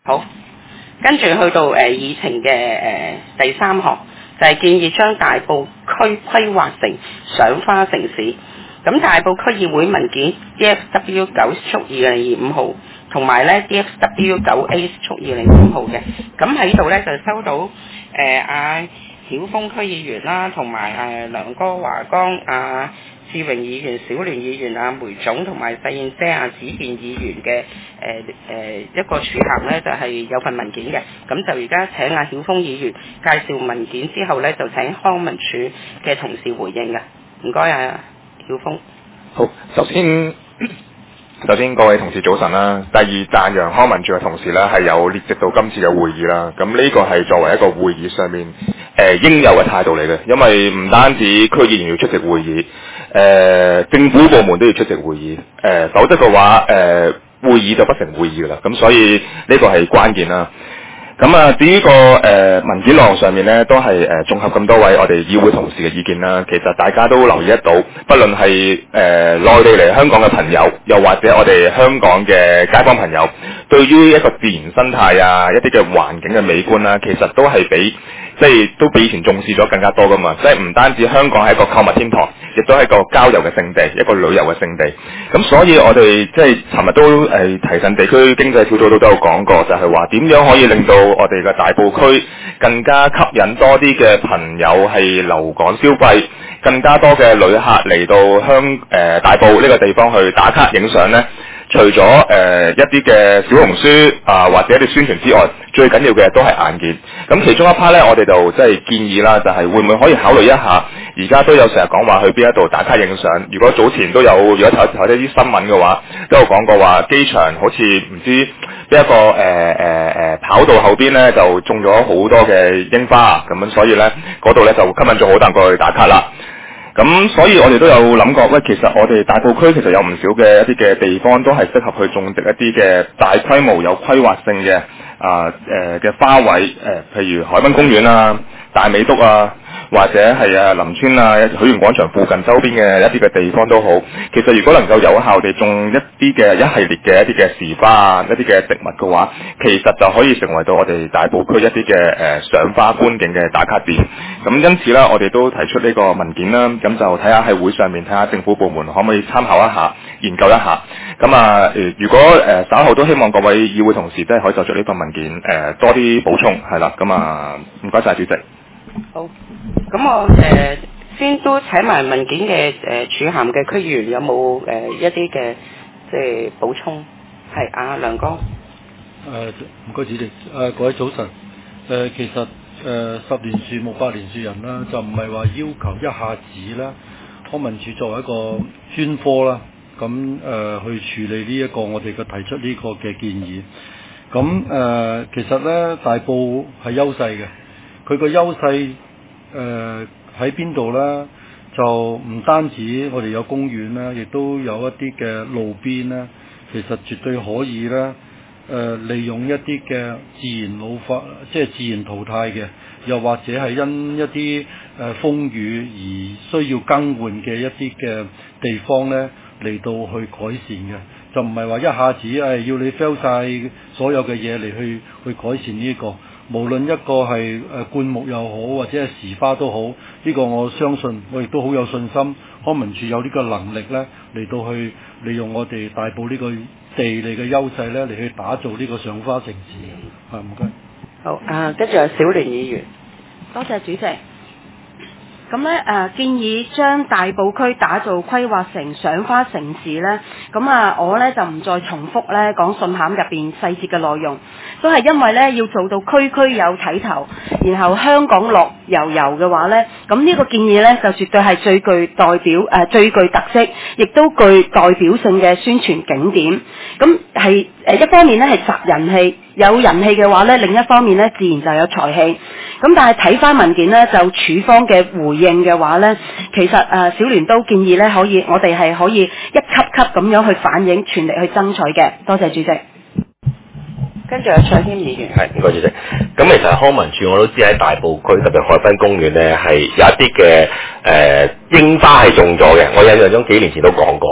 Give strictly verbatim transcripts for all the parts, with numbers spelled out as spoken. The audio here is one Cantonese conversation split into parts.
好，跟住去到誒議程嘅誒第三項，就係、是、建議將大埔區規劃成賞花城市。咁大埔區議會文件 D F W 九速二零二五號，同埋咧 D F W 九 A 速二零五號嘅。咁喺度咧就收到誒阿曉峰區議員啦，同埋誒梁哥華江、阿志榮議員、小聯議員、阿梅總同埋細燕姐、阿子健議員嘅誒誒一個署函咧，就係、是、有份文件嘅。咁就而家請阿曉峰議員介紹文件之後咧，就請康文署嘅同事回應嘅。唔該啊，曉峰。 好，首先首先各位同事早晨啦。第二，讚揚康文署嘅同事咧係有列席到今次嘅會議啦。咁呢個係作為一個會議上面誒、呃、應有嘅態度嚟嘅，因為唔單止區議員要出席會議，誒、呃、政府部門都要出席會議，誒、呃、否則嘅話誒、呃、會議就不成會議㗎啦。咁所以呢個係關鍵啦。咁啊，至於個誒、呃、文件內容上面咧，都係誒綜合咁多位我哋議會同事嘅意見啦。其實大家都留意得到，不論係誒內地嚟香港嘅朋友，又或者我哋香港嘅街坊朋友，對於一個自然生態啊，一啲嘅環境嘅美觀啦，其實都係比即係都比以前重視咗更加多噶嘛。即係唔單止香港係一個購物天堂，亦都係一個郊遊嘅勝地，一個旅遊嘅勝地。咁所以我哋即係尋日都誒、呃、提醒地區經濟小組都都有講過，就係話點樣可以令到我哋嘅大埔區更加吸引多啲嘅朋友係留港消費，更加多嘅旅客嚟到香誒、呃、大埔呢個地方去打卡影相呢。除咗誒、呃、一啲嘅小紅書啊、呃、或者一啲宣傳之外，最緊要嘅都係硬件。咁其中一 part 咧，我哋就即係建議啦，就係、是、會唔會可以考慮一下？而家都有成日講話去邊一度打卡影相。如果早前都有，如果睇睇啲新聞嘅話，都有講過話機場好似唔知邊一個誒誒誒跑道後邊咧就種咗好多嘅櫻花咁樣，所以咧嗰度咧就吸引咗好多人過去打卡啦。咁所以我哋都有諗過，喂，其實我哋大埔區其實有唔少嘅一啲嘅地方都係適合去種植一啲嘅大規模有規劃性嘅啊誒嘅花卉，誒、呃，譬如海濱公園啊、大美督啊，或者係啊林村啊、許願廣場附近周邊嘅一啲嘅地方都好。其實如果能夠有效地種一啲嘅一系列嘅一啲嘅時花啊、一啲嘅植物嘅話，其實就可以成為到我哋大埔區一啲嘅誒賞花觀景嘅打卡點。咁因此啦，我哋都提出呢個文件啦，咁就睇下喺會上面睇下政府部門可唔可以參考一下、研究一下。咁啊誒，如果誒、呃、稍後都希望各位議會同事都係可以就住呢份文件誒、呃、多啲補充，係啦。咁啊唔該晒主席。 好，咁我誒、呃、先都睇埋文件嘅誒署函嘅區議員有冇誒、呃、一啲嘅即係補充？係啊，梁哥。誒唔該主席，誒、呃、各位早晨。誒、呃、其實誒、呃、十年樹木百年樹人啦，就唔係話要求一下子啦，康文署作為一個專科啦，咁誒、呃、去處理呢一個我哋嘅提出呢個嘅建議。咁誒、呃、其實咧大埔係優勢嘅。佢個優勢誒喺邊度咧？就唔單止我哋有公園啦，亦都有一啲嘅路邊啦。其實絕對可以咧，誒、呃、利用一啲嘅自然老化，即係自然淘汰嘅，又或者係因一啲誒、呃、風雨而需要更換嘅一啲嘅地方咧，嚟到去改善嘅。就唔係話一下子誒、哎、要你 fail 晒所有嘅嘢嚟去去改善呢、這個。無論一個係誒灌木又好，或者係時花都好，呢、這個我相信我亦都好有信心，康文署有呢個能力咧嚟到去利用我哋大埔呢個地理嘅優勢咧嚟去打造呢個賞花城市。係唔該。 好啊，跟住有小聯議員。 多謝主席。咁咧誒建議將大埔區打造規劃成賞花城市咧，咁啊我咧就唔再重複咧講信函入邊細節嘅內容，都係因為咧要做到區區有睇頭，然後香港樂悠悠嘅話咧，咁呢個建議咧就絕對係最具代表誒、呃、最具特色，亦都具代表性嘅宣傳景點。咁係誒一方面咧係集人氣，有人氣嘅話咧，另一方面咧自然就有財氣。咁但係睇翻文件咧，就署方嘅回應嘅話咧，其實誒、呃、小聯都建議咧可以，我哋係可以一級級咁樣去反映，全力去爭取嘅。多謝主席。 跟住有蔡謙議員。 係，唔該主席。咁其實康文署我都知喺大埔區特別海濱公園咧係有一啲嘅誒櫻花係種咗嘅，我印象中幾年前都講過嘅。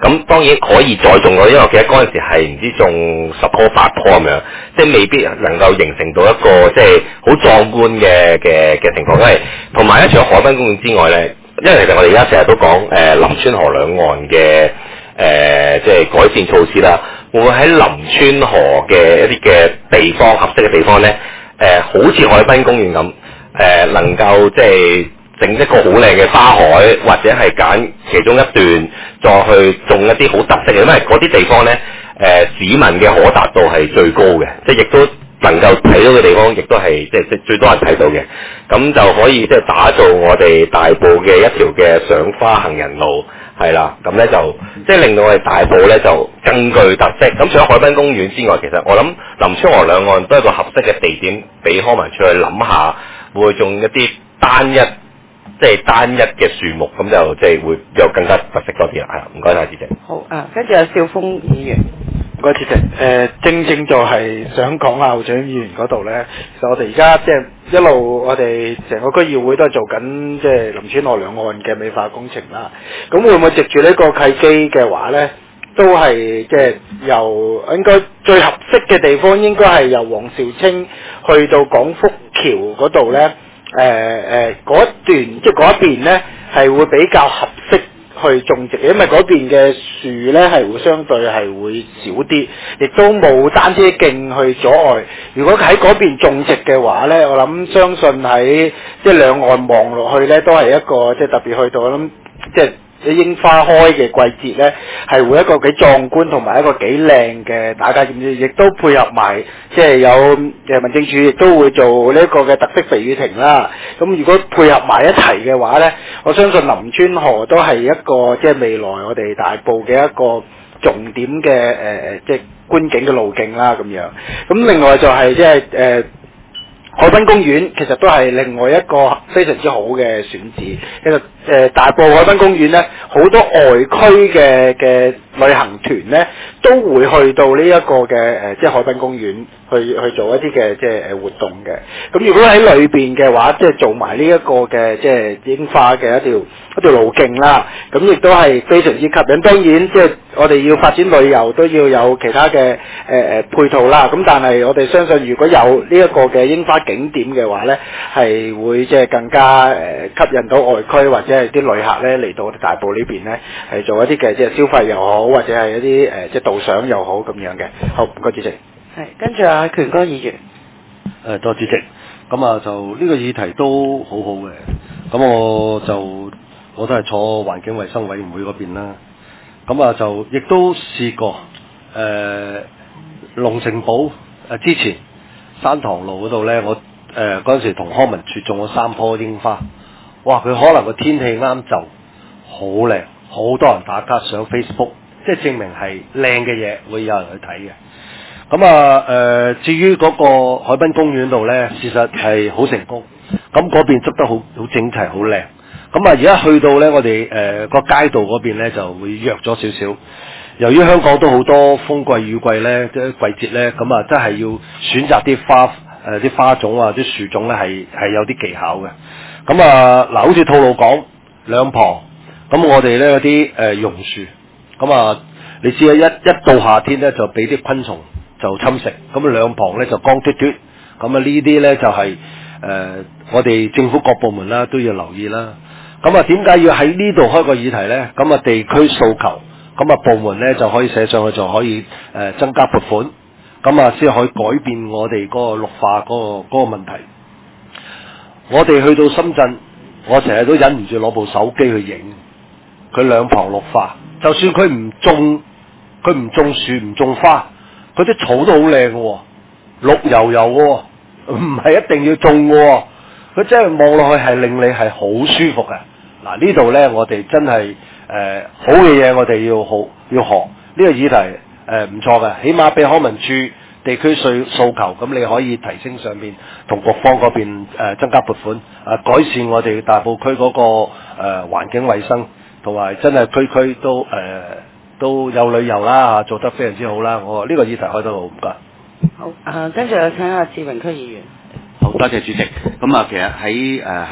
咁當然可以再種咯，因為我記得嗰陣時係唔知種十棵八棵咁樣，即係未必能夠形成到一個即係好壯觀嘅嘅嘅情況。因為同埋咧，除咗海濱公園之外咧，因為其實我哋而家成日都講誒林村河兩岸嘅誒即係改善措施啦，會唔會喺林村河嘅一啲嘅地方合適嘅地方咧？誒、呃，好似海濱公園咁，誒、呃、能夠即係整一個好靚嘅花海，或者係揀其中一段再去種一啲好特色嘅，因為嗰啲地方咧，誒、呃、市民嘅可達度係最高嘅，即係亦都能夠睇到嘅地方，亦都係即係即係最多人睇到嘅，咁就可以即係打造我哋大埔嘅一條嘅賞花行人路。係啦，咁咧就即係令到我哋大埔咧就更具特色。咁除咗海濱公園之外，其實我諗林村河兩岸都係一個合適嘅地點，俾康文署去諗下，會唔會種一啲單一即係單一嘅樹木，咁就即係會有更加特色多啲啦。係啦，唔該晒主席。 好啊，跟住有少峰議員。 唔該，主席。誒、呃，正正就係想講下校長議員嗰度咧，其實我哋而家即係一路，我哋成個區議會都係做緊即係林村河兩岸嘅美化工程啦。咁會唔會藉住呢個契機嘅話咧，都係即係由應該最合適嘅地方，應該係由黃兆清去到廣福橋嗰度咧，誒誒嗰一段即係嗰一邊咧，係會比較合適去種植，因為嗰邊嘅樹咧係會相對係會少啲，亦都冇單車徑去阻礙。如果喺嗰邊種植嘅話咧，我諗相信喺即係兩岸望落去咧，都係一個即係特別去到我諗即係櫻花開嘅季節咧，係會一個幾壯觀同埋一個幾靚嘅打卡景點，亦都配合埋即係有誒民政處亦都會做呢一個嘅特色肥魚亭啦。咁如果配合埋一齊嘅話咧，我相信林村河都係一個即係未來我哋大埔嘅一個重點嘅誒誒即係觀景嘅路徑啦咁樣。咁另外就係即係誒。呃海濱公園其實都係另外一個非常之好嘅選址。其實誒大埔海濱公園咧，好多外區嘅嘅旅行團咧，都會去到呢一個嘅誒即係海濱公園去去做一啲嘅即係誒活動嘅。咁如果喺裏邊嘅話，即係做埋呢一個嘅即係櫻花嘅一條一條路徑啦，咁亦都係非常之吸引。當然即係我哋要發展旅遊都要有其他嘅誒誒配套啦。咁但係我哋相信如果有呢一個嘅櫻花景點嘅話咧，係會即係更加誒吸引到外區或者係啲旅客咧嚟到我哋大埔呢邊咧，係做一啲嘅即係消費又好，或者係一啲誒即係導賞又好咁樣嘅。好，唔該主席。 係，跟住阿權哥議員。 誒，多謝主席。咁啊，就呢個議題都好好嘅。咁我就我都係坐環境衛生委員會嗰邊啦。咁啊，就亦都試過誒龍城堡誒之前山塘路嗰度咧，我誒嗰陣時同康文署種咗三棵櫻花。哇！佢可能個天氣啱就好靚，好多人打卡上 Facebook， 即係證明係靚嘅嘢會有人去睇嘅。咁啊誒、呃，至於嗰個海濱公園度咧，事實係好成功。咁嗰邊執得好好整齊，好靚。咁啊，而家去到咧，我哋誒個街道嗰邊咧就會弱咗少少。由於香港都好多風季雨季咧，即係季節咧，咁啊真係要選擇啲花誒啲、呃、花種啊，啲樹種咧係係有啲技巧嘅。咁啊嗱，好似吐露港兩旁，咁我哋咧嗰啲誒榕樹，咁啊你知啊，一一到夏天咧就俾啲昆蟲就侵蝕，咁啊兩旁咧就光脫脫，咁啊呢啲咧就係、是、誒、呃、我哋政府各部門啦都要留意啦。咁啊點解要喺呢度開個議題咧？咁啊地區訴求，咁啊部門咧就可以寫上去，就可以誒、呃、增加撥款，咁啊先可以改變我哋嗰個綠化嗰、嗰個嗰、嗰個問題。我哋去到深圳，我成日都忍唔住攞部手機去影佢兩旁綠化，就算佢唔種佢唔種樹唔種花，佢啲草都好靚嘅，綠油油嘅，唔係一定要種嘅，佢真係望落去係令你係好舒服嘅。嗱呢度咧，我哋真係誒、呃、好嘅嘢，我哋要好要學呢、這個議題誒唔、呃、錯嘅，起碼俾康文署地區訴訴求，咁你可以提升上面同局方嗰邊誒、呃、增加撥款，啊、呃、改善我哋大埔區嗰、那個誒、呃、環境衛生，同埋真係區區都誒、呃、都有旅遊啦，做得非常之好啦。我呢、這個議題開得好，唔該。 好，啊跟住有請阿志榮區議員。 好多謝主席。咁啊，其實喺誒喺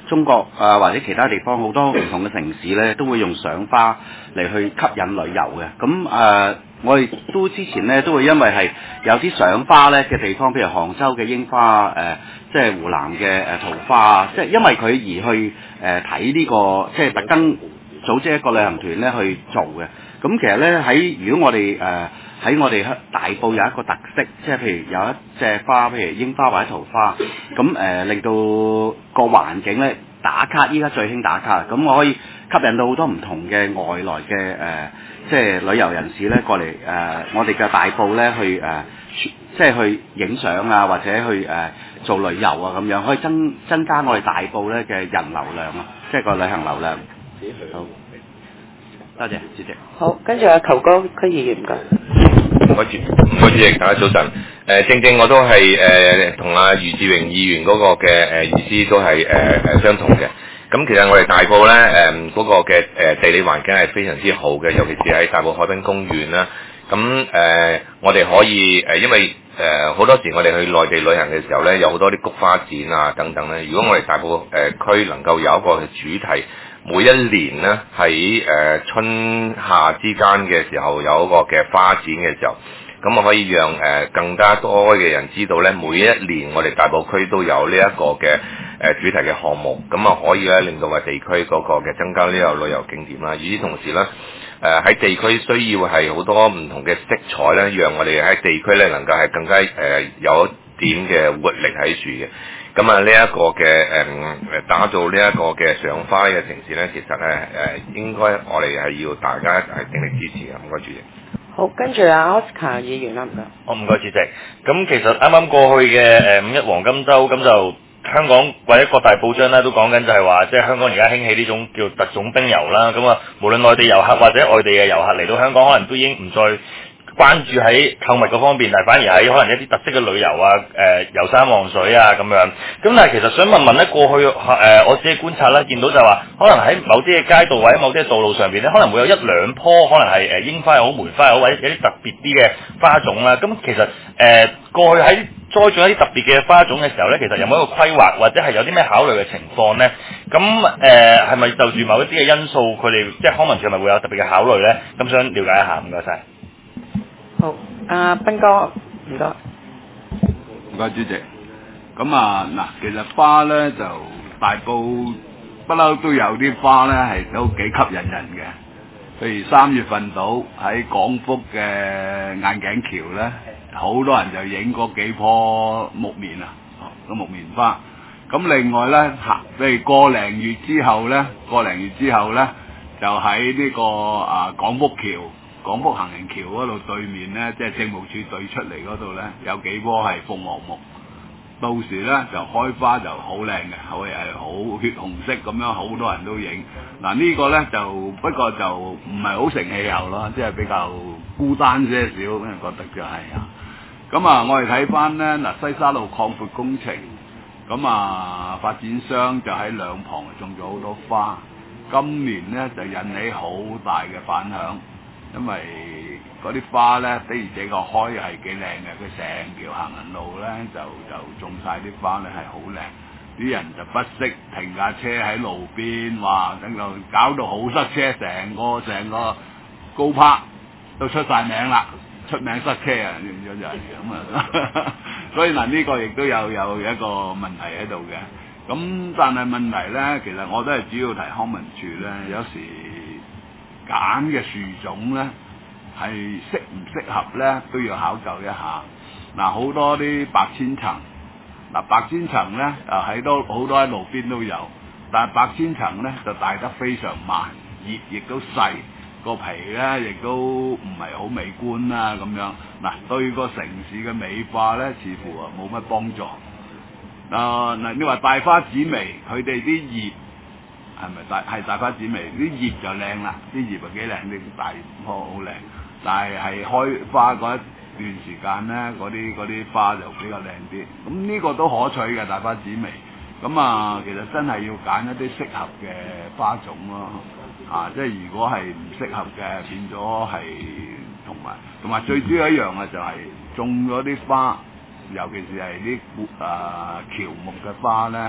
中國啊或者其他地方好多唔同嘅城市咧，都會用賞花嚟去吸引旅遊嘅。咁誒、呃，我哋都之前咧都會因為係有啲賞花咧嘅地方，譬如杭州嘅櫻花誒、呃，即係湖南嘅誒桃花啊，即係因為佢而去誒睇呢個，即係特登組織一個旅行團咧去做嘅。咁其實咧喺如果我哋誒喺我哋大埔有一個特色，即係譬如有一隻花，譬如櫻花或者桃花，咁誒、呃、令到個環境咧打卡，依家最興打卡，咁我可以吸引到好多唔同嘅外來嘅誒、呃，即係旅遊人士咧過嚟誒、呃，我哋嘅大埔咧去誒、呃，即係去影相啊，或者去誒、呃、做旅遊啊咁樣，可以增增加我哋大埔咧嘅人流量啊，即係個旅行流量。好。多謝主席。 好，跟住阿球哥區議員唔該。 唔該主，唔該主席，大家早晨。誒、呃，正正我都係誒同阿余志榮議員嗰個嘅誒、呃、意思都係誒誒相同嘅。咁其實我哋大埔咧誒嗰個嘅誒、呃、地理環境係非常之好嘅，尤其是喺大埔海濱公園啦。咁誒、呃，我哋可以誒、呃，因為誒好、呃、多時我哋去內地旅行嘅時候咧，有好多啲菊花展啊等等咧。如果我哋大埔誒、呃、區能夠有一個主題，每一年呢，喺誒、呃、春夏之間嘅時候有一個嘅花展嘅時候，咁啊可以讓誒、呃、更加多嘅人知道咧，每一年我哋大埔區都有呢一個嘅誒、呃、主題嘅項目，咁啊可以咧令到個地區嗰個嘅增加呢個旅遊景點啦。與此同時咧，誒、呃、喺地區需要係好多唔同嘅色彩咧，讓我哋喺地區咧能夠係更加誒、呃、有一點嘅活力喺處嘅。咁啊，呢一個嘅誒誒打造呢一個嘅賞花嘅城市咧，其實咧誒應該我哋係要大家係鼎力支持嘅。唔該主席。 好，跟住阿 Oscar 議員啦，唔該。 我唔該主席。咁其實啱啱過去嘅誒五一黃金週，咁就香港或者各大報章咧都講緊就係話，即係香港而家興起呢種叫特種兵遊啦。咁啊，無論內地遊客或者外地嘅遊客嚟到香港，可能都已經唔再關注喺購物嗰方面，但係反而喺可能一啲特色嘅旅遊啊，誒、呃、遊山望水啊咁樣。咁但係其實想問問咧，過去誒、呃、我自己觀察咧，見到就係話，可能喺某啲嘅街道或者某啲嘅道路上邊咧，可能會有一兩棵可能係誒櫻花又好、梅花又好，或者有啲特別啲嘅花種啦。咁其實誒、呃、過去喺栽種一啲特別嘅花種嘅時候咧，其實有冇一個規劃，或者係有啲咩考慮嘅情況咧？咁誒係咪就住某一啲嘅因素，佢哋即係康文署係咪會有特別嘅考慮咧？咁想了解一下，唔該晒。 好，阿斌哥，唔該。 唔該主席。咁啊嗱，其實花咧就大埔不嬲都有啲花咧係都幾吸引人嘅。譬如三月份到喺廣福嘅眼鏡橋咧，好多人就影嗰幾棵木棉啊，個木棉花。咁另外咧，譬如個零月之後咧，個零月之後咧，就喺呢、這個啊廣福橋。廣福行人橋嗰度對面咧，即係政務處對出嚟嗰度咧，有幾棵係鳳凰木，到時咧就開花就好靚嘅，係係好血紅色咁樣，好多人都影。嗱、這個、呢個咧就不過就唔係好成氣候咯，即係比較孤單些少，咁人覺得就係、是、啊。咁啊，我哋睇翻咧嗱，西沙路擴闊工程，咁啊發展商就喺兩旁種咗好多花，今年咧就引起好大嘅反響。因為嗰啲花咧，的而且確開係幾靚嘅，佢成條行人路咧就就種晒啲花咧係好靚，啲人就不惜停架車喺路邊，哇！等到搞到好塞車，成個成個高柏都出晒名啦，出名塞車啊，咁樣就係咁啊。所以嗱，呢個亦都有有一個問題喺度嘅。咁但係問題咧，其實我都係主要提康文署咧，有時揀嘅樹種咧係適唔適合咧都要考究一下。嗱，好多啲白千層，嗱白千層咧啊喺多好多喺路邊都有，但係白千層咧就大得非常慢，葉亦都細，個皮咧亦都唔係好美觀啦咁樣。嗱，對個城市嘅美化咧，似乎啊冇乜幫助。啊嗱，你話大花紫薇，佢哋啲葉係咪大係大花紫薇？啲葉就靚啦，啲葉啊幾靚，啲大棵好靚。但係係開花嗰一段時間咧，嗰啲嗰啲花就比較靚啲。咁呢個都可取嘅大花紫薇。咁啊，其實真係要揀一啲適合嘅花種咯。啊，即係如果係唔適合嘅，變咗係同埋同埋最主要一樣嘅就係種咗啲花，尤其是係啲誒喬木嘅花咧，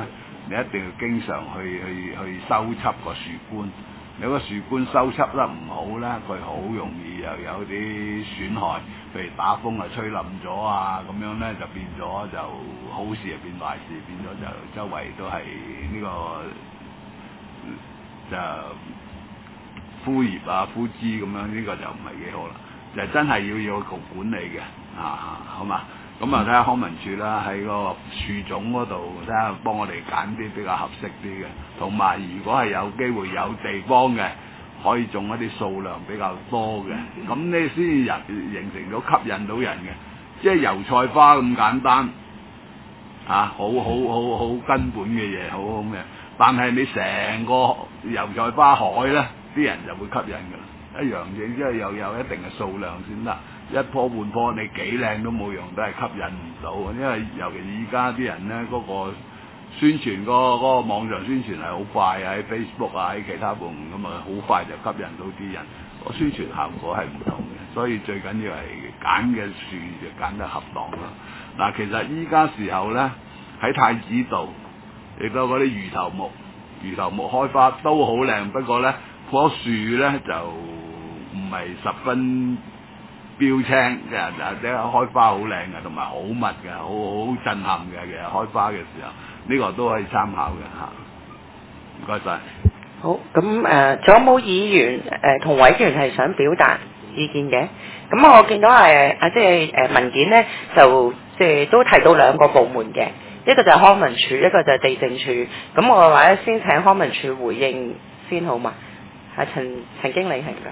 你一定要經常去去去修葺個樹冠。你個樹冠修葺得唔好咧，佢好容易又有啲損害，譬如打風啊吹冧咗啊，咁樣咧就變咗就好事就變壞事，變咗就周圍都係呢、這個就枯葉啊枯枝咁樣，呢、這個就唔係幾好啦，就真係要有局管理嘅啊，好嘛？咁啊睇下康文署啦，喺個樹種嗰度睇下幫我哋揀啲比較合適啲嘅，同埋如果係有機會有地方嘅，可以種一啲數量比較多嘅，咁呢先至人形成到吸引到人嘅，即係油菜花咁簡單，啊，好好好好根本嘅嘢，好好嘅，但係你成個油菜花海咧，啲人就會吸引㗎啦，一樣嘢，即係又有一定嘅數量先得。一棵半棵你幾靚都冇用，都係吸引唔到，因為尤其而家啲人咧嗰、嗰個宣傳嗰、嗰個嗰、嗰個網上宣傳係好快，喺 Facebook 啊，喺其他部門咁啊，好快就吸引到啲人，個宣傳效果係唔同嘅，所以最緊要係揀嘅樹就揀得恰當啦。嗱，其實依家時候咧喺太子道亦都嗰啲魚頭木，魚頭木開花都好靚，不過咧棵樹咧就唔係十分標青嘅，就啲開花好靚嘅，同埋好密嘅，好好震撼嘅。其實開花嘅時候，呢、這個都可以參考嘅嚇。唔該晒。 好，咁誒，仲、呃、有冇議員誒同、呃、委員係想表達意見嘅？咁我見到係啊，即係誒文件咧，就即係都提到兩個部門嘅，一個就係康文署，一個就係地政署。咁我話咧，先請康文署回應先好嘛？係陳陳經理係㗎。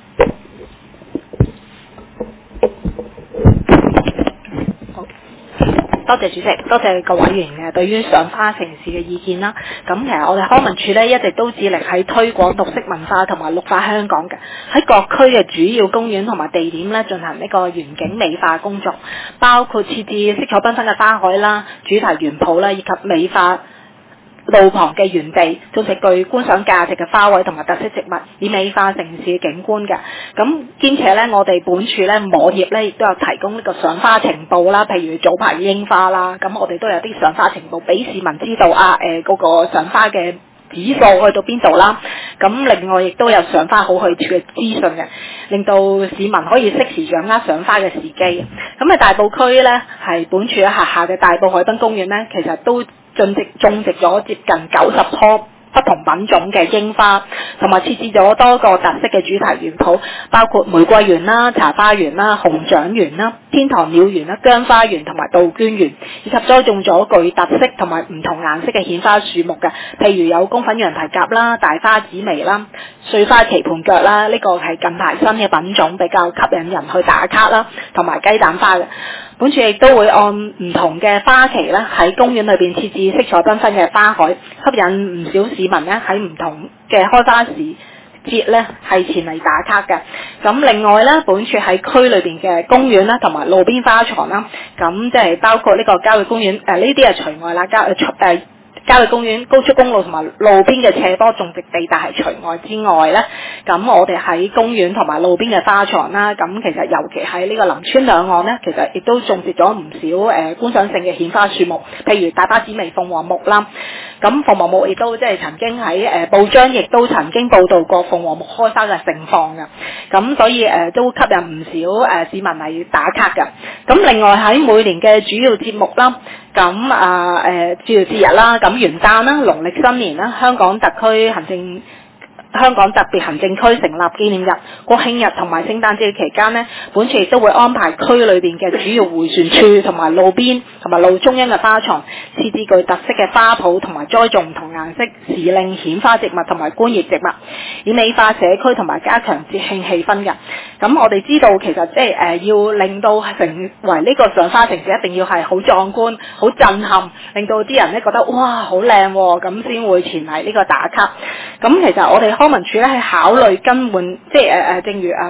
多謝主席，多謝各委員嘅對於賞花城市嘅意見啦。咁其實我哋康文署咧一直都致力喺推廣綠色文化同埋綠化香港嘅，喺各區嘅主要公園同埋地點咧進行呢個園景美化工作，包括設置色彩繽紛嘅花海啦、主題園圃啦，以及美化路旁嘅園地，種植具觀賞價值嘅花卉同埋特色植物，以美化城市嘅景觀嘅。咁兼且咧，我哋本署咧網頁咧亦都有提供呢個賞花情報啦，譬如早排櫻花啦，咁我哋都有啲賞花情報俾市民知道啊，誒、呃、嗰、那個賞花嘅指數去到邊度啦。咁另外亦都有賞花好去處嘅資訊嘅，令到市民可以適時掌握賞花嘅時機。咁喺大埔區咧，係本署轄下嘅大埔海濱公園咧，其實都種植種植咗接近九十棵不同品種嘅櫻花，同埋設置咗多個特色嘅主題園圃，包括玫瑰園啦、茶花園啦、紅掌園啦、天堂鳥園啦、薑花園同埋杜鵑園，以及栽種咗具特色同埋唔同顏色嘅顯花樹木嘅，譬如有公粉羊蹄甲啦、大花紫薇啦、碎花棋盤腳啦，呢、這個係近排新嘅品種，比較吸引人去打卡啦，同埋雞蛋花嘅。本署亦都會按唔同嘅花期咧，喺公園裏邊設置色彩繽紛嘅花海，吸引唔少市民咧喺唔同嘅開花時節咧係前嚟打卡嘅。咁另外咧，本署喺區裏邊嘅公園啦，同埋路邊花床啦，咁即係包括呢個郊野公園，誒呢啲係除外啦，郊誒誒。呃郊野公園、高速公路同埋路邊嘅斜坡種植地帶係除外之外咧，咁我哋喺公園同埋路邊嘅花床啦，咁其實尤其喺呢個林村兩岸咧，其實亦都種植咗唔少誒、呃、觀賞性嘅顯花樹木，譬如大花紫薇、鳳凰木啦。咁鳳凰木亦都即係曾經喺誒、呃、報章亦都曾經報導過鳳凰木開花嘅盛況嘅，咁所以誒、呃、都吸引唔少誒、呃、市民嚟打卡嘅。咁另外喺每年嘅主要節目啦，咁啊誒主要節日啦，咁元旦啦、農曆新年啦、香港特區行政香港特別行政區成立紀念日、國慶日同埋聖誕節期間呢，本署亦都會安排區裏邊嘅主要迴旋處同埋路邊同埋路中央嘅花床，設置具特色嘅花圃同埋栽種唔同顏色時令顯花植物同埋觀葉植物，以美化社區同埋加強節慶氣氛嘅。咁我哋知道其實即係誒要令到成為呢個賞花城市，一定要係好壯觀、好震撼，令到啲人咧覺得哇好靚喎，咁先會前嚟呢個打卡。咁其實我哋康文署咧係考慮更換，即係誒誒，正如嗯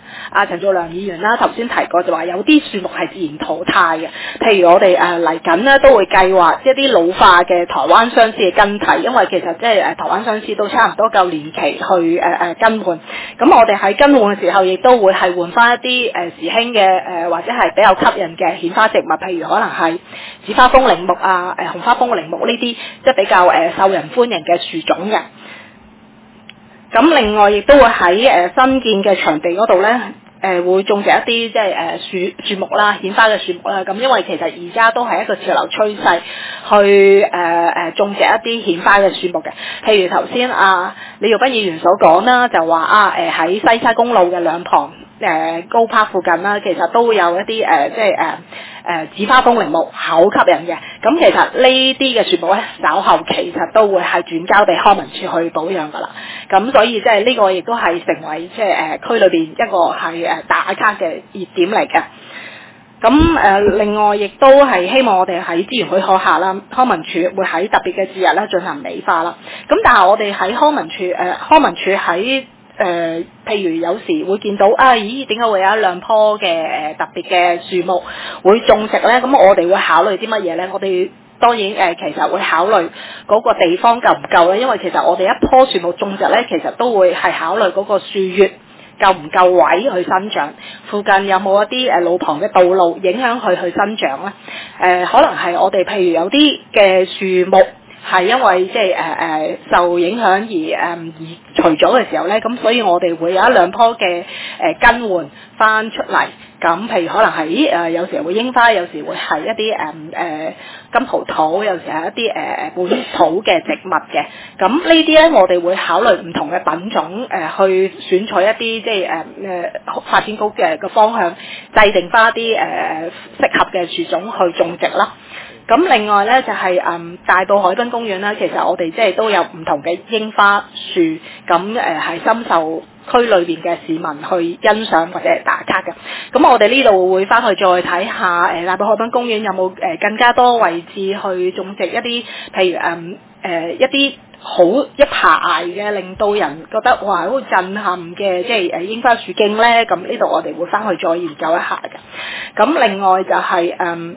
阿陳祖良議員啦頭先提過，就話有啲樹木係自然淘汰嘅，譬如我哋誒嚟緊咧都會計劃一啲老化嘅台灣相思嘅根體，因為其實即係誒台灣相思都差唔多夠年期去誒誒、呃、更換，咁我哋喺更換嘅時候，亦都會係換翻一啲誒、呃、時興嘅誒或者係比較吸引嘅顯花植物，譬如可能係紫花風鈴木啊、誒、呃、紅花風鈴木呢啲，即係比較誒、呃、受人歡迎嘅樹種嘅。咁另外亦都會喺誒、呃、新建嘅場地嗰度咧。誒、呃、會種植一啲即係誒樹樹木啦，顯花嘅樹木啦。咁因為其實而家都係一個潮流趨勢，去誒誒、呃、種植一啲顯花嘅樹木嘅。譬如頭先啊李耀斌議員所講啦，就話啊誒喺西沙公路嘅兩旁誒、呃、高柏附近啦，其實都有一啲誒、呃、即係誒誒紫花風鈴木好吸引嘅。咁其實呢啲嘅樹木咧，稍後其實都會係轉交俾康文署去保養噶啦。咁所以即係呢個亦都係成為即係誒區裏邊一個係誒打卡嘅熱點嚟嘅。咁誒、呃、另外亦都係希望我哋喺資源許可下啦，康文署會喺特別嘅節日咧進行美化啦。咁但係我哋喺康文署誒、呃、康文署喺誒、呃，譬如有時會見到啊，咦，點解會有一兩棵嘅誒、呃、特別嘅樹木會種植咧？咁我哋會考慮啲乜嘢咧？我哋當然誒、呃，其實會考慮嗰個地方夠唔夠咧，因為其實我哋一棵樹木種植咧，其實都會係考慮嗰個樹葉夠唔夠位去生長，附近有冇一啲誒路旁嘅道路影響佢去生長咧？誒、呃，可能係我哋譬如有啲嘅樹木。係因為即係誒誒受影響而誒、呃、移除咗嘅時候咧，咁所以我哋會有一兩棵嘅誒、呃、更換翻出嚟。咁譬如可能係誒、呃、有時會櫻花，有時會係一啲誒誒金葡萄，有時係一啲誒誒本土嘅植物嘅。咁呢啲咧，我哋會考慮唔同嘅品種誒、呃，去選取一啲即係誒誒發展局嘅嘅方向，制定翻一啲誒、呃、適合嘅樹種去種植啦。咁另外咧就係、是、誒、嗯、大埔海濱公園啦，其實我哋即係都有唔同嘅櫻花樹，咁誒係深受區裏邊嘅市民去欣賞或者係打卡嘅。咁我哋呢度會翻去再睇下誒、呃、大埔海濱公園有冇誒、呃、更加多位置去種植一啲，譬如誒誒、呃呃、一啲好一排嘅，令到人覺得哇好震撼嘅，即係誒櫻花樹徑咧。咁呢度我哋會翻去再研究一下嘅。咁另外就係、是、誒。呃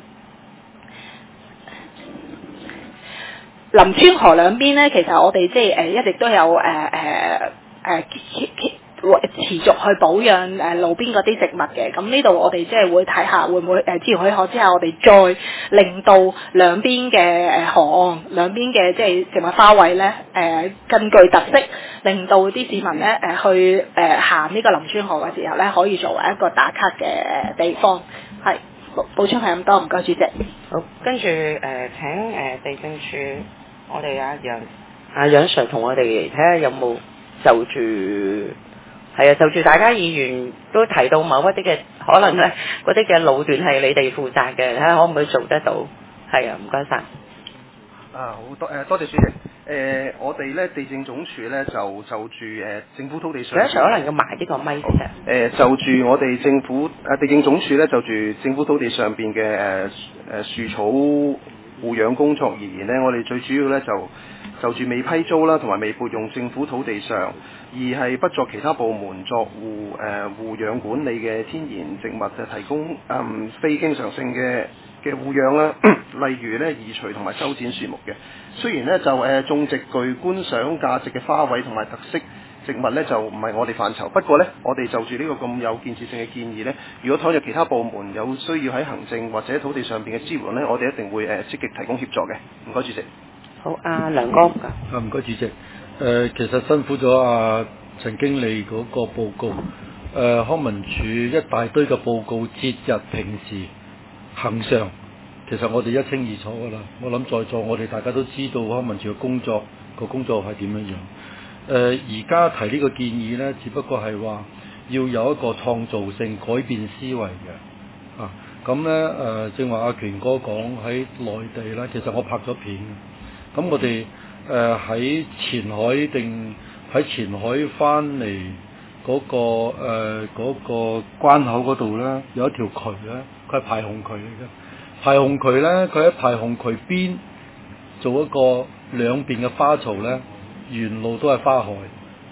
林村河兩邊咧，其實我哋即係誒一直都有誒誒誒持續去保養誒路邊嗰啲植物嘅。咁呢度我哋即係會睇下會唔會誒資源許可之下，我哋再令到兩邊嘅誒河岸兩邊嘅即係植物花卉咧誒更具特色，令到啲市民咧誒去誒行呢個林村河嘅時候咧，可以作為一個打卡嘅地方。係補充係咁多，唔該主席。 好，跟住誒、呃、請誒、呃、地政處。我哋阿楊阿楊 Sir 同我哋睇下有冇就住係啊，就住大家議員都提到某一啲嘅可能咧，嗰啲嘅路段係你哋負責嘅，睇下可唔可以做得到？係啊，唔該晒。 啊，好多誒，多謝主席。誒、呃，我哋咧地政總署咧就就住誒、呃、政府土地上， 楊 Sir 可能要埋呢個咪先。誒、 呃，就住我哋政府誒地政總署咧就住政府土地上邊嘅誒誒樹草護養工作而言呢，我哋最主要呢就就住未批租啦，同埋未撥用政府土地上，而係不作其他部門作護誒、呃、護養管理嘅天然植物，就提供嗯非經常性嘅嘅護養啦。例如呢移除同埋修剪樹木嘅。雖然呢就誒、呃、種植具觀賞價值嘅花卉同埋特色植物呢就唔係我哋範疇，不過呢，我哋就住呢個咁有建設性嘅建議呢，如果倘若其他部門有需要喺行政或者土地上邊嘅支援呢，我哋一定會誒、呃、積極提供協助嘅。唔該主席。 好，阿梁哥。 啊，唔該主席。誒、呃，其實辛苦咗阿陳經理嗰個報告。誒、呃，康文署一大堆嘅報告，節日、平時、恆常，其實我哋一清二楚㗎啦。我諗在座我哋大家都知道康文署嘅工作個工作係點樣樣。誒而家提呢個建議呢，只不過係話要有一個創造性改變思維嘅啊。咁呢，誒，正話阿權哥講喺內地啦，其實我拍咗片。咁我哋誒喺前海定喺前海翻嚟嗰個誒嗰、呃嗰個關口嗰度呢，有一條渠呢，佢係排洪渠嚟嘅。排洪渠呢，佢喺排洪渠邊做一個兩邊嘅花槽呢。沿路都係花海，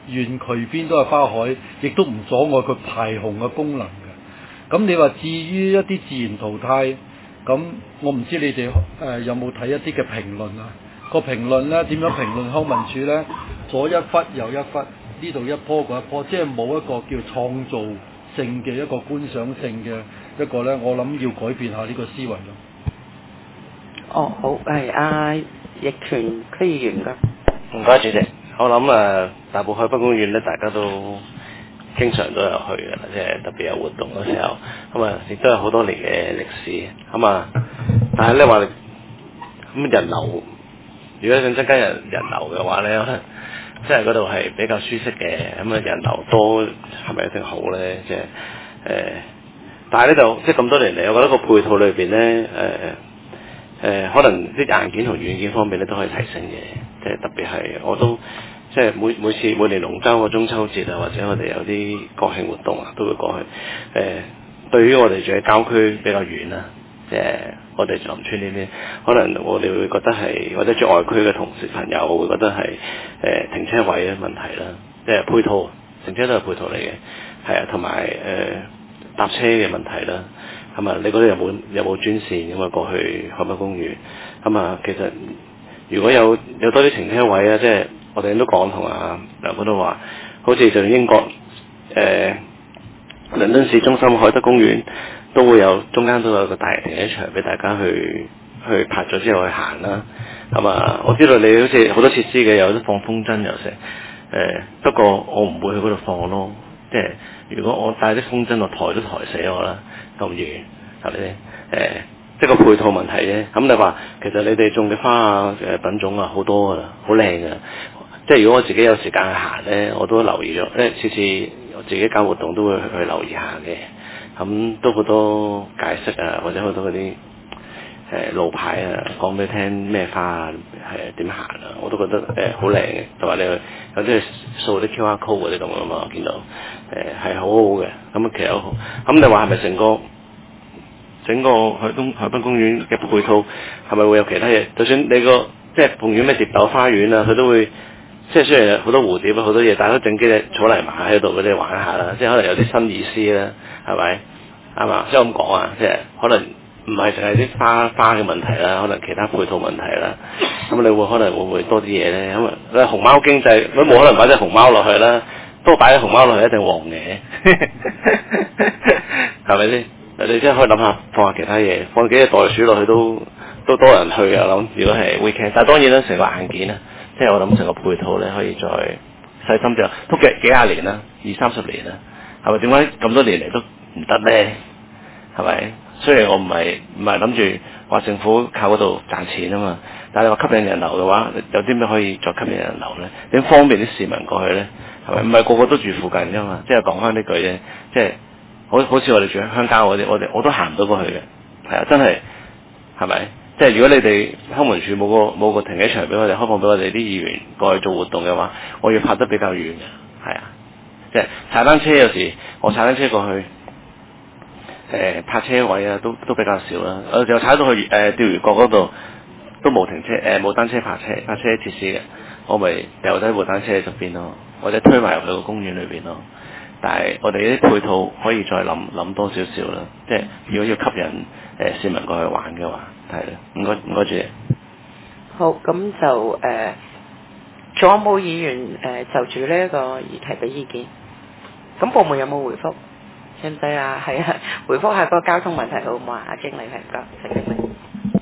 園渠邊都係花海，亦都唔阻礙佢排洪嘅功能嘅。咁你話至於一啲自然淘汰，咁我唔知你哋誒、呃、有冇睇一啲嘅評論啊？個評論咧點樣評論康文署咧？左一忽右一忽，呢度一坡嗰一坡，即係冇一個叫創造性嘅一個觀賞性嘅一個咧，我諗要改變下呢個思維咯。 哦，好，係阿易權區議員㗎。 唔該，主席。我諗誒大埔海濱公園咧，大家都經常都有去嘅，即係特別有活動嘅時候，咁啊亦都有好多年嘅歷史，咁啊，但係咧話咁人流，如果想增加人人流嘅話咧，可能即係嗰度係比較舒適嘅，咁啊人流多係咪一定好咧？即係誒，但係咧就即係咁多年嚟，我覺得個配套裏邊咧誒。呃誒、呃、可能啲硬件同軟件方面咧都可以提升嘅，即係特別係我都即係每每次每年龍舟個中秋節啊，或者我哋有啲國慶活動啊，都會過去。誒、呃，對於我哋住喺郊區比較遠啦，即係我哋林村呢啲，可能我哋會覺得係或者住外區嘅同事朋友會覺得係誒、呃、停車位嘅問題啦，即係配套，停車都係配套嚟嘅，係啊，同埋誒搭車嘅問題啦。咁啊，你嗰度有冇有冇專線咁啊？過去海濱公園咁啊，其實如果有有多啲停車位啊，即係我哋都講同阿梁哥都話，好似就英國誒、呃、倫敦市中心海德公園都會有中間都有個大停車場俾大家去去泊咗之後去行啦。咁啊，我知道你好似好多設施嘅，有得放風箏有成誒，不過我唔會去嗰度放咯。即係如果我帶啲風箏落抬都抬死我啦，咁遠係咪先？誒、呃，即係個配套問題啫。咁你話其實你哋種嘅花啊、誒品種啊好多噶啦，好靚噶。即係如果我自己有時間去行咧，我都留意咗。即係次次我自己搞活動都會去，去留意下嘅。咁都好多解釋啊，或者好多嗰啲誒路牌啊，講俾你聽咩花啊係點行啊，我都覺得誒好靚嘅。同埋你有啲掃啲 Q R code 嗰啲咁啊嘛，我見到。誒係好好嘅，咁其實好。咁你話係咪成個整個海東海濱公園嘅配套係咪會有其他嘢？就算你個即係鳳園咩蝶豆花園啊，佢都會即係雖然有好多蝴蝶啊好多嘢，但係都整幾隻草泥馬喺度嗰啲玩下啦，即係可能有啲新意思啦，係咪啱嘛？即係咁講啊，即係可能唔係淨係啲花花嘅問題啦，可能其他配套問題啦。咁你會可能會唔會多啲嘢咧？因為熊貓經濟，咁冇可能擺隻熊貓落去啦。都擺啲熊貓落去一定黃嘅，係咪先？你真係可以諗下放下其他嘢，放幾隻袋鼠落去都都多人去啊！諗如果係 weekend，但係當然啦，成個硬件啦，即係我諗成個配套咧，可以再細心啲，都幾幾廿年啦，二三十年啦，係咪？點解咁多年嚟都唔得咧？係咪？雖然我唔係唔係諗住話政府靠嗰度賺錢啊嘛，但係你話吸引人流嘅話，有啲咩可以再吸引人流咧？點方便啲市民過去咧？係咪？唔係個個都住附近啫嘛，即係講翻呢句啫，即係好好似我哋住喺鄉郊嗰啲，我哋我都行唔到過去嘅，係啊，真係係咪？即係如果你哋康文署冇個冇個停車場俾我哋開放俾我哋啲議員過去做活動嘅話，我要泊得比較遠嘅，係啊，即係踩單車有時我踩單車過去。誒、呃、泊車位啊，都都比較少啦。我就踩到去誒、呃、釣魚角嗰度，都冇停車誒冇、呃、單車泊車泊車設施嘅，我咪掉低部單車喺側邊咯，或者推埋入去個公園裏邊咯。但係我哋啲配套可以再諗諗多少少啦。即係如果要吸引誒、呃、市民過去玩嘅話，係啦。唔該唔該主席。 好，咁就誒，仲、呃、有冇議員誒、呃、就住呢一個議題俾意見？咁部門有冇回覆？使唔使啊？係啊，回覆下嗰個交通問題好唔好啊？阿經理係唔該，陳經理。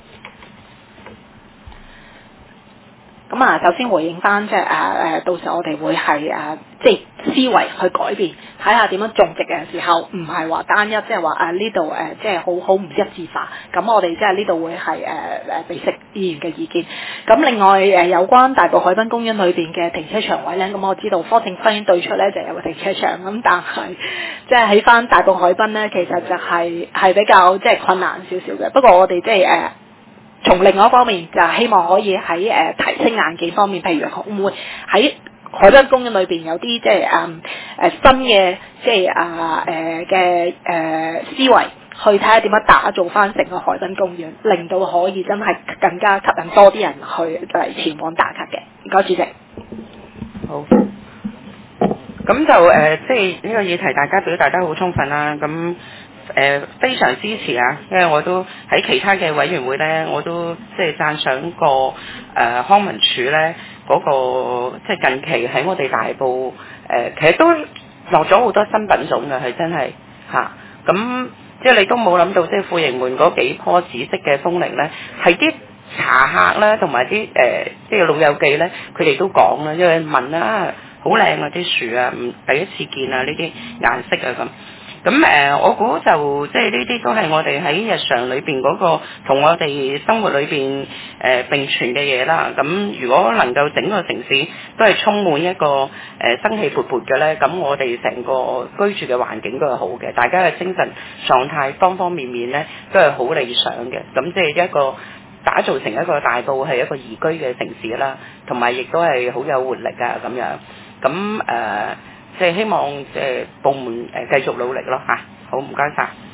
咁啊，首先回應翻即係誒誒，到時我哋會係誒即係思維去改變，睇下點樣種植嘅時候，唔係話單一，即係話誒呢度誒即係好好唔一致化。咁我哋即係呢度會係誒誒俾識議員嘅意見。咁另外誒有關大埔海濱公園裏邊嘅停車場位咧，咁我知道科政花園對出咧就有個停車場，咁但係即係喺翻大埔海濱咧，其實就係係比較即係困難少少嘅。不過我哋即係誒。從另外一方面就希望可以喺誒、呃、提升硬件方面，譬如會唔會喺海濱公園裏邊有啲即係誒誒新嘅即係啊誒嘅誒思維，去睇下點樣打造翻成個海濱公園，令到可以真係更加吸引多啲人去嚟前往打卡嘅。唔該，主席。 好。 咁就誒、呃，即係呢個議題大家表達得好充分啦。咁誒、呃、非常支持啊，因為我都喺其他嘅委員會咧，我都即係讚賞過誒、呃、康文署咧嗰、那個即係近期喺我哋大埔誒、呃，其實都落咗好多新品種嘅，係真係嚇。咁、啊、即係你都冇諗到，即係富盈門嗰幾棵紫色嘅風鈴咧，係啲茶客啦，同埋啲誒即係老友記咧，佢哋都講啦，因為問啦，好靚啊啲樹啊，唔第一次見啊呢啲顏色啊咁。咁誒、呃，我估就即係呢啲都係我哋喺日常裏邊嗰個同我哋生活裏邊誒並存嘅嘢啦。咁如果能夠整個城市都係充滿一個誒、呃、生氣勃勃嘅咧，咁我哋成個居住嘅環境都係好嘅，大家嘅精神狀態方方面面咧都係好理想嘅。咁即係一個打造成一個大埔係一個宜居嘅城市啦，同埋亦都係好有活力啊咁樣。咁誒。呃即係希望即係部門誒繼續努力咯嚇，好唔該晒。